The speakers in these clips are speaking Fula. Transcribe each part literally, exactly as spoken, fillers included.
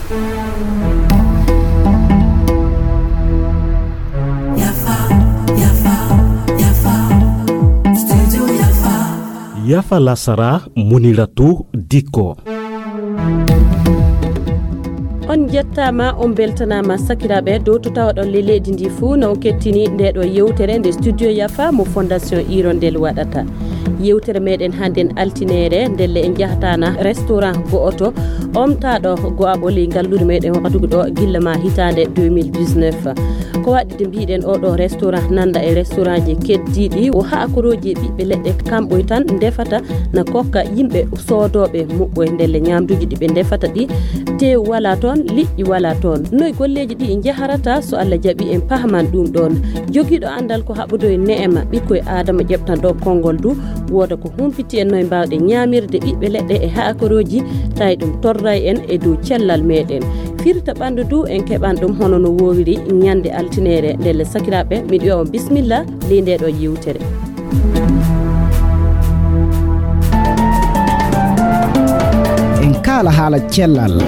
Yafa Lasara Muniratu Diko. On jettama on beltanama sakirabe do to tawdo leledi ndi fu no kettini ndedo yewtere nde studio Yafa mo fondation Hirondelle wadata yewtere meden handen altinere ndelle en jahatana restaurant go auto omtaado go aboli gallude meden wakatugo do gillama hitande deux mille dix-neuf ko waddi de biiden o do restaurant nanda e restaurant je keddidi o haakoroje bibbe ledde kamboy tan defata na kokka yimbe sodobe mubbo ndelle nyamduji dibe defata di te wala ton liƴƴi wala ton noy golleji di en jaharata so Allah jabi en pahman dum don jogido andal ko habudo e neema bikoy adama jebtan do kongol du woda ko humpiti en noy bawde nyamirde bibbe ledde e haakoroji tay dum torray en e do cellal meden firta bandu du en keban dum hono no wowiri nyande altinere ndelle sakirabe mi dio bismillah linde do yiwtere. En kala hala cellal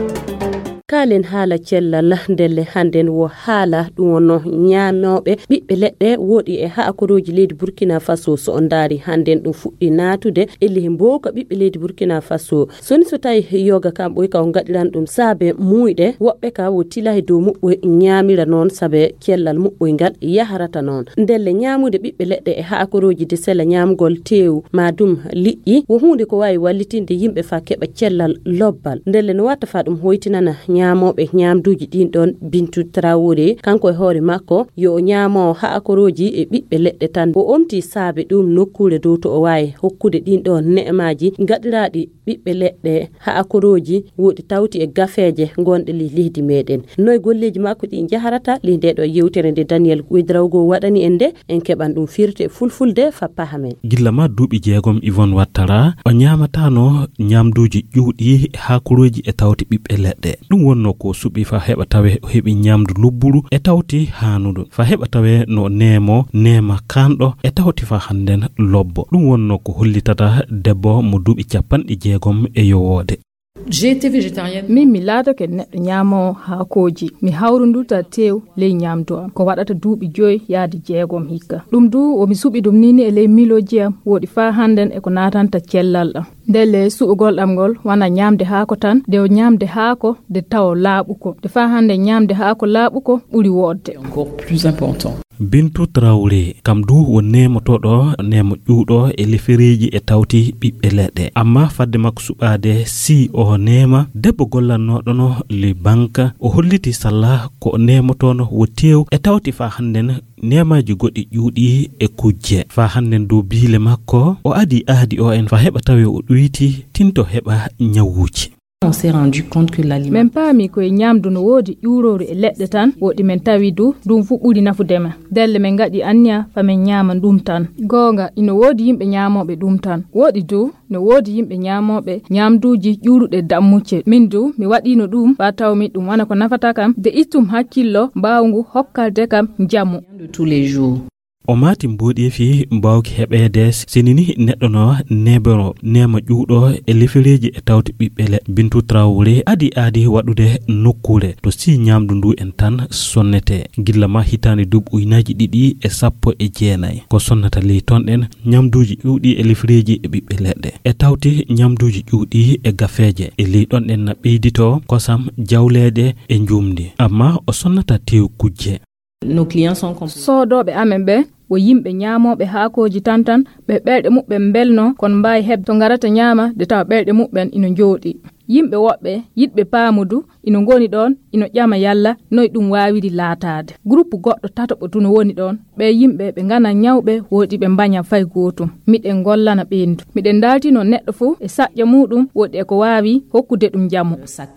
kalen hala cellal ndelle handen wo hala dum wono nyaamobe bibbe ledde wodi e haakoroji leydi Burkina Faso so ondari handen dum fuddi natude e limbo ko bibbe leydi Burkina Faso soni so tay yoga kambo ka on gadiran dum sabe muyde wobbe ka wotila do mubbo nyaamira non sabe cellal mubbo ngal yaharata non ndelle nyaamude bibbe ledde e haakoroji de sela nyaamgol tew madum liƴƴi wo hunde ko wawi wallitinde yimbe fa keba cellal lobbal ndelle no wata fa dum hoytinana nyaamobe nyamduji din don Bintu Traoré kanko e hoore makko yo nyaamo haakoroji e bibbe ledde tan o omti saabe dum nokkure do to o wayi hokkude din don neemaji gadiraadi bibbe ledde haakoroji wodi tawti e gafeeje gonde li lihdi meden noy golleji makko di jaharata li dedo yewtere de Daniel Ouedraogo wadani ende en keban dum firte fulfulde fa pahamen gillama duubi jeegom Yvonne Wattara o nyamatano nyamduji juudi haakoroji e tawti bibbe ledde dum wonno ko subi fa heba tawe hebi nyamdu lubburu e tawti hanudo fa heba tawe no nemo nema kando e tawti fa handen lobbo dum wonno ko hollitata debbo mo duubi capandi jeegom e yowode. J'ai été végétarienne. Mi mi laata ke neddo nyamo haakoji mi hawrunduta tew le nyamdo ko wadata duubi joy yaadi jeegom hikka dum du o mi subi dum nini e le miloji am wodi fa handen e ko natanta cellal am delle suugol am gol wana nyamde haako tan de o nyamde haako de taw laabuko de fa hande nyamde haako laabuko buri wodde encore plus important. Bintu Traoré kam du won nemo todo nemo juudo e lefereji e tawti bibbe ledde amma fadde makko subade si o nema debbo gollanno dono le banka o holliti salla ko nemo tono wotew e tawti fa handen nemaji godi juudi e kujje fa handen do bile makko o adi adi o en fa heba tawe o duiti tinto heba nyawuci. On s'est rendu compte que l'aliment même pas mi ko nyamdu no wodi yurore e ledde tan wodi men tawi du dum fu buri nafudema delle men gadi anya fa men nyama dum tan gonga ino wodi yimbe nyamobe dum tan wodi du no wodi yimbe nyamobe nyamduji yurude dammuce min du mi wadino dum ba tawmi dum wana ko nafata kam de itum hakkillo bawngu hokkalde kam jamu de tous les jours. o mati mbodi fi mbawki hebede senini neddo no nebero nema juudo e lefereji e tawti bibbele. Bintu Traoré adi adi wadude nokkure to si nyamdu ndu en tan sonnete gillama hitani dub uynaji didi e sappo e jeenay ko sonnata li ton en nyamduji juudi e lefereji e bibbe ledde e tawti nyamduji juudi e gafeeje e li don en na beydito kosam jawlede e njumdi amma o sonnata tew kujje. Nos clients sont comme sodobe amen be wo yimbe nyaamobe haakoji tantan be belde mubbe belno kon mbay heb to ngarata nyaama de taw belde mubben ino jodi yimbe wobbe yidbe paamudu ino ngoni don ino jama yalla noy dum waawidi laataade groupe goddo tato botuno woni don be yimbe be ngana nyawbe wodi be mbanya fay goto miden gollana beendu miden daltino neddo fu e sajja mudum wodi e ko waawi hokkude dum jamu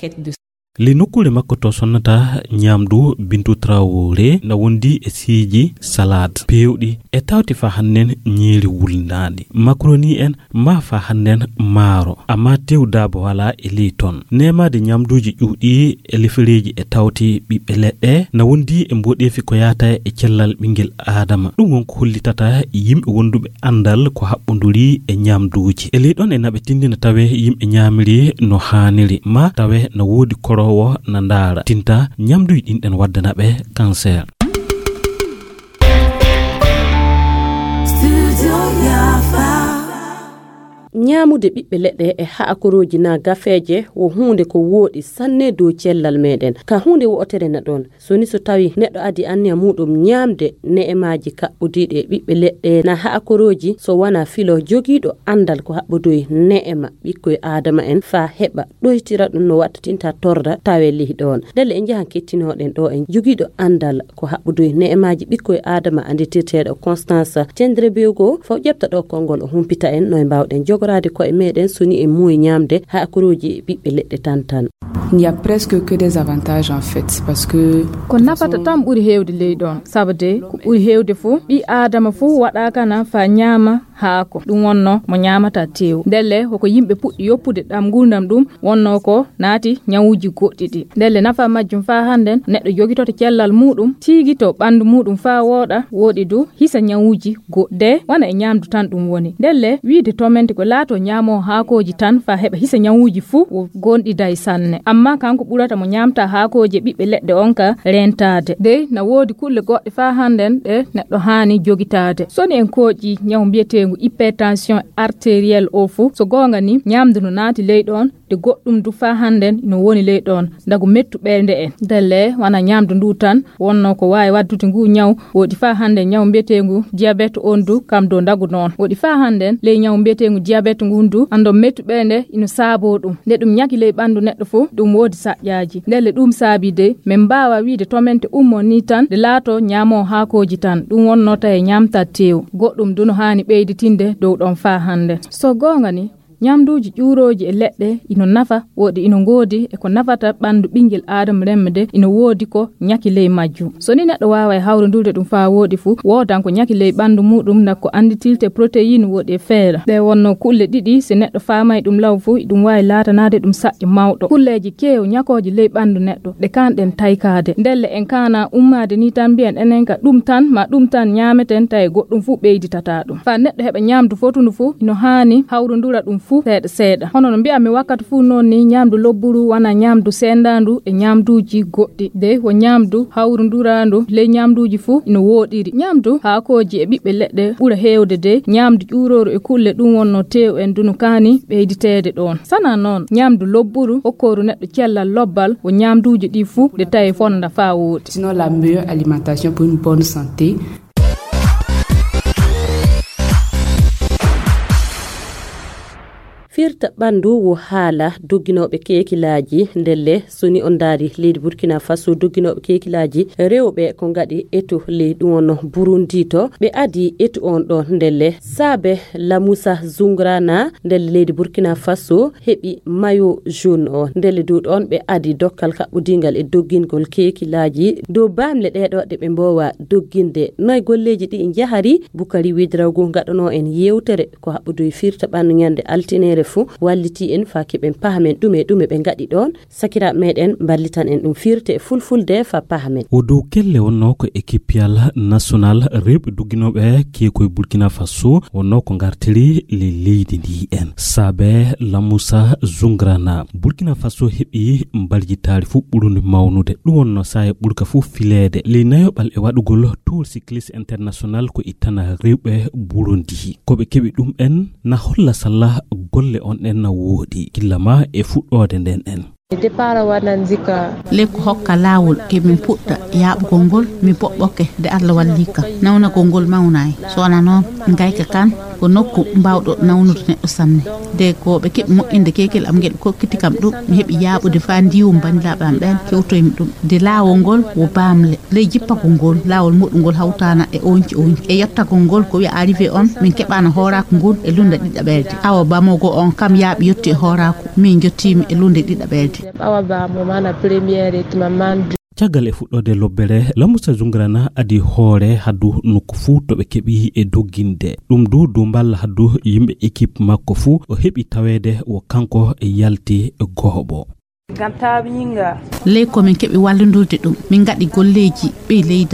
li nokule makko to sonnata nyamdu Bintu Traoré na wondi e siji salade pewdi e tawti fa hannen nyiri wulndaandi macaroni en ma fa hannen maaro amma tewdabo wala e liton nemade nyamduji juudi e lefereji e tawti bibbe ledde na wondi e mbodefi ko yata e cellal bingel adama dum won ko hollitata yimbe wondube andal ko habbunduri e nyamduji e lidon e nabe tindina tawe yimbe nyamiri no haniri ma tawe na wodi koro yettowo na ndara tinta nyamdu yidin waddana be cancer. Nyamude ɓiɓɓe leɗɗe e haakoroji na gafeje wo hunde ko woodi sanne dow cellal meɗen ka hunde wo'otere na ɗon soni so tawi neɗɗo adi anniya muɗum nyamde ne'emaji kaɓɓudiɗe ɓiɓɓe leɗɗe na haakoroji so wana filo jogiiɗo andal ko haɓɓudoy ne'ema ɓikkoye adama en fa heɓa ɗoytira ɗum no wattatinta torda tawe lihi ɗon ndelle en jahan kettinoɗen ɗo en jogiiɗo andal ko haɓɓudoy ne'emaji ɓikkoye adama anditirteɗo Constance Cendre Bego faw ƴefta ɗo konngol o humpita en no e mbawɗen jogorade ko e meɗen soni en muuyi nyamde haakoroji ɓiɓɓe leɗɗe tan tan. Il n'y a presque que des avantages en fait parce que ko nafata tam ɓuri hewde ley ɗon sabade ko ɓuri hewde fo ɓi adama fo waɗakana fa nyama haako ɗum wonno mo nyamata tew ndelle hoko yimɓe puɗɗi yoppude ɗam gurdam ɗum wonno ko naati nyawuji goɗɗi ɗi ndelle nafa majjum fa handen neɗɗo jogitoto cellal muɗum tigito ɓandu muɗum fa wooɗa woɗi du hisa nyawuji goɗɗe wana e nyamdu tan ɗum woni ndelle wiide tomente ko laato nyamo haakoji tan fa heɓa hisa nyawuji fu gonɗi day sanne amma kanko ɓurata mo nyamta haakoje ɓiɓɓe leɗɗe on ka rentade de na woodi kulle goɗɗe fa handen ɗe neɗɗo haani jogitade soni en kooƴi nyawu mbiyete hypertension artérielle o fu so gonga ni nyamdu no naati ley ɗon de goɗɗum du fa handen no woni ley ɗon dago mettu ɓernde en delle wana nyamdu ndu tan wonno ko wawi waddude ngu nyaw woɗi fa handen nyaw mbiyetegu diabète on du kam do dagu noon woɗi fa handen ley nyaw mbiyetegu diabète ngu ndu ando mettu ɓernde ino saabo ɗum nde ɗum ñaki ley ɓandu neɗɗo fu ɗum woodi saƴƴaji ndelle ɗum saabi de min mbawa wiide tomente ummo ni tan de laato nyamo haakoji tan ɗum wonno tawi nyamta tew goɗɗum du no hani ɓeyditinde dow ɗon fa hande so gonga ni nyamduji ƴuuroji e leɗɗe ino nafa woodi ino ngoodi e ko nafata ɓandu ɓinguel adama remmede ino woodi ko ñaki ley majjum so ni neɗɗo wawa e hawrindurde ɗum fa woodi fu woodan ko ñaki ley ɓandu muɗum nakko anditilte protéine woodi e feere ɗe wonno kulle ɗiɗi so neɗɗo famay ɗum law fu ɗum wawi laatanade ɗum saƴƴo mawɗo kulleji keew ñakoji ley ɓandu neɗɗo ɗe kanɗen taykade ndelle en kana ummade ni tan mbiyen enen ka ɗum tan ma ɗum tan ñameten tawi goɗɗum fu ɓeyditata ɗum fa neɗɗo heɓa ñamdu fotundu fu ino hani hawrindura ɗum fu seeɗa seeɗa hono no mbiyami wakkati fu noon ni ñamdu lobburu wana ñamdu sendandu e ñamduji goɗɗi de wo ñamdu hawrundurandu ley ñamduji fu ino wooɗiri ñamdu haakoji e ɓiɓɓe leɗɗe ɓuura heewde de ñamdu ƴuuroru e kulle ɗum wonno tew en dunu kaani ɓeyditede ɗon sana noon ñamdu lobburu hokkoru neɗɗo cellal lobbal wo ñamduji ɗi fu de tawi fonda fa woodi. Sinon la meilleure alimentation pour une bonne santé firta ɓandu wo haala dogginoɓe kekilaji ndelle soni on daari leydi Burkina Faso dogginoɓe kekilaji rewɓe ko gaɗi etu leydi wonno Burundi to ɓe adi etu on ɗon ndelle Saabe Lamoussa Zoungrana ndelle leydi Burkina Faso heɓi mayo jaune o ndelle dow ɗon ɓe adi dokkal kaɓɓudingal e doggingol kekilaji dow bamle ɗeɗo ɗe ɓe mbowa dogginde noy golleji ɗi jahari Bukari Widrago gaɗano en yewtere ko haɓɓudoy firta ɓandu ñande altinere fu walliti en fa keɓen pahamen ɗume ɗume ɓe gaɗi ɗon sakira meɗen ballitan en ɗum firte e fulfulde fa pahamen o dow kelle wonno ko équipial national rewɓe dogginoɓe keekoye Burkina Faso wonno ko gartiri le leydi ndi en Saabe Lamoussa Zoungrana Burkina Faso heɓi mbaljitari fu ɓurundi mawnude ɗum wonno sa e ɓurka fu filede ley nayoɓal e waɗugol tour cycliste international ko ittana rewɓe Burundi koɓe keɓi ɗum en na holla sallah golle on en na woodi killama e fuɗɗode nden en lekko hokka lawol ke min puɗɗa yaɓugol ngol mi boɓɓoke de Allah wallika nawna gol ngol mawnayi so wona noon gayka kan ko nokku mbawɗo nawnude neɗɗo samne de ko ɓe keɓi moƴƴinde kekel am gueɗe kokkiti kam ɗum mi heeɓi yaɓude fa ndiwum bandiraɓe am ɓen kewtoymi ɗum de lawol ngol wo bamle ley jippagol ngol lawol muɗum ngol hawtana e onci onci e yettagol ngol ko wiya arrivé on min keɓano hoorako ngol e lunde ɗiɗaɓerde awa bamogo on kam yaaɓi yetti e hoorako min jottimi e lunde ɗiɗaɓerde awa bamo mana premiére timaman caggal e fuɗɗode lobbere Lamoussa Zoungrana adi hoore haddu nokku fuu to ɓe keɓi e dogginde ɗum du du mballa haddu yimɓe équipe makko fuu o heɓi tawede wo kanko e yalti e gooɓo ley komin keɓi wallodurde ɗum min gaɗi golleji ɓe leydako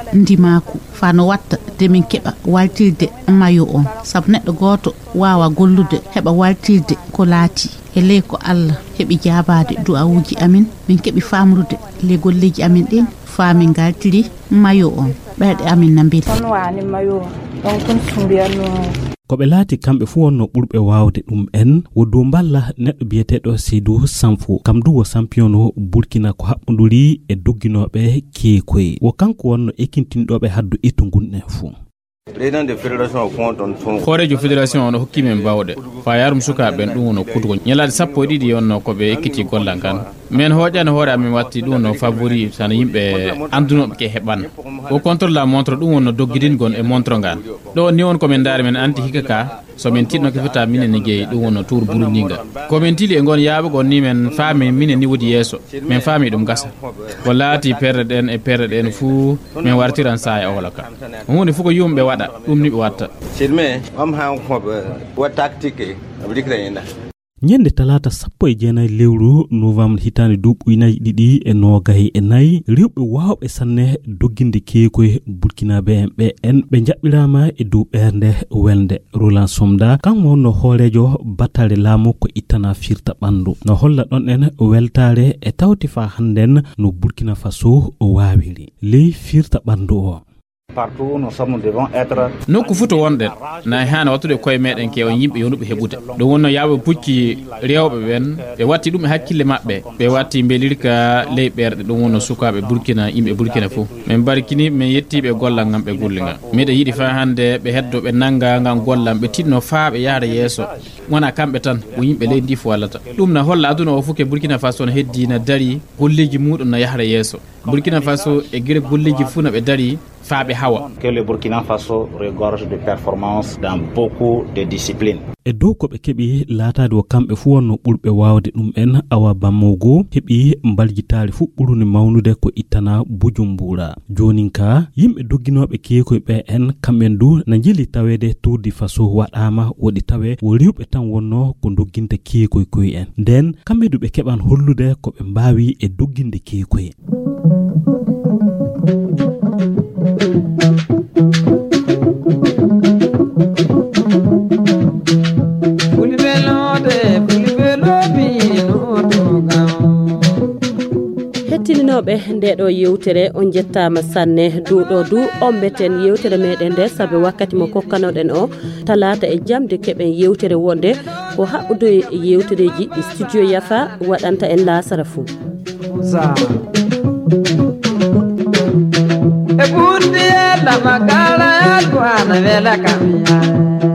ndimaku fa no watta de min keɓa waltirde mayo on sabu neɗɗo goto wawa gollude heɓa waltirde ko laati e ley ko Allah heɓi jabade du'awuji amin min keɓi famrude le golleji amin ɗin fa min galtiri mayo on ɓerɗe amin na mbeli on wani mayo on kun sumbiyano ko ɓe laati kamɓe fuu wonno ɓurɓe waawde ɗum en wo dow mballa neɗɗo biyeteɗo Seydou Sanfo kam du wo champion no Burkina ko haɓɓodori e dogginoɓe keekoy wo kanko wonno ekkintinɗoɓe haddu ittu gunɗen fuu président de fédération fonton fon horejo fédération on hokki men bawde fa yarum suka ben dum no kutugo nyalaade sappo e didi onno ko be ekkiti gollan kan men hoojane hoore amin watti dum no favori sana yimbe andunobe ke heban o contrôle la montre dum no doggidin gon e montre ngal do ni on ko men daare men anti hikaka so men tidno ke fata minen ni gey dum no tour buruninga ko men tili e gon yaaba gon ni men faami minen ni wodi yeso men faami dum gasa ko laati perde den e perde den fu men wartiran sa e olaka hunde fu ko yumbe wada dum ni be watta silme am ha ko wa tactique abdikra yenda ñande talata sappo e jeenayi lewru novembre hitande duuɓuynayi ɗiɗi e nogayi e nayi rewɓe wawɓe sanne dogginde keekoye burkinaɓe en ɓe en ɓe jaɓɓirama e dow ɓerde welde Roland Somda kan wonno hoorejo battale laamu ko ittana firta ɓandu no holla ɗon en weltare e tawti fa hannden no Burkina Faso o wawiri ley firta ɓandu o partout nous sommes devons être nokku futo wonde na hana watude koy meden ke on yimbe yonuɓe hebude do wonno yaabe pucci rewbe ben be watti dum hakkille mabbe be watti belirka ley berde do wonno sukabe Burkina yimbe Burkina fu men barkini men yettibe gollal ngam be gollinga mede yidi fa hande be heddo be nanga ngam gollam be tinno faabe yaara yeso wona kambe tan o yimbe ley ndi fu walata dum na holla aduna o fuke Burkina Faso na heddi na dari golleji mudum na yaara yeso Burkina Faso e gire golleji fu na be dari faabe hawa que le Burkina Faso regorge de performances dans beaucoup de disciplines e dow ko ɓe keɓi laataade wo kamɓe fuu wonno ɓurɓe waawde ɗum en Awa Bammogo heɓi mbaljitaari fuɓɓuruni mawnude ko ittana Bujumbura jonin ka yimɓe dogginooɓe keekoye ɓe en kamɓen du na jeli taweede Tour du Faso waɗaama woɗi tawe wo rewɓe tan wonno ko dogginte keekoye koye en nden kamɓe du ɓe keɓan hollude ko ɓe mbaawi e dogginde keekoye hettininoɓe nde ɗo yewtere on jettama sanne duuɗo du ombeten yewtere meɗen nde saabi wakkati mo kokkanoɗen o talata e jamde keɓen yewtere wonde ko haɓɓude yewtereji ɗi studio Yafa waɗanta en lasara fou e ɓurdi e lamagala e ko ana wela kam